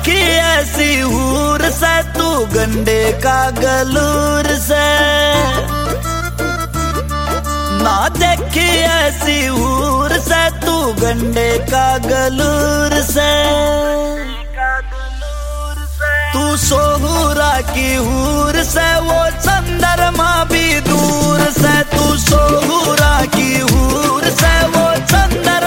देखी ऐसी हूर से तू गंडे का गलूर से, ना देखी ऐसी हूर से तू गंडे का गलूर से। तू सोहरा की हूर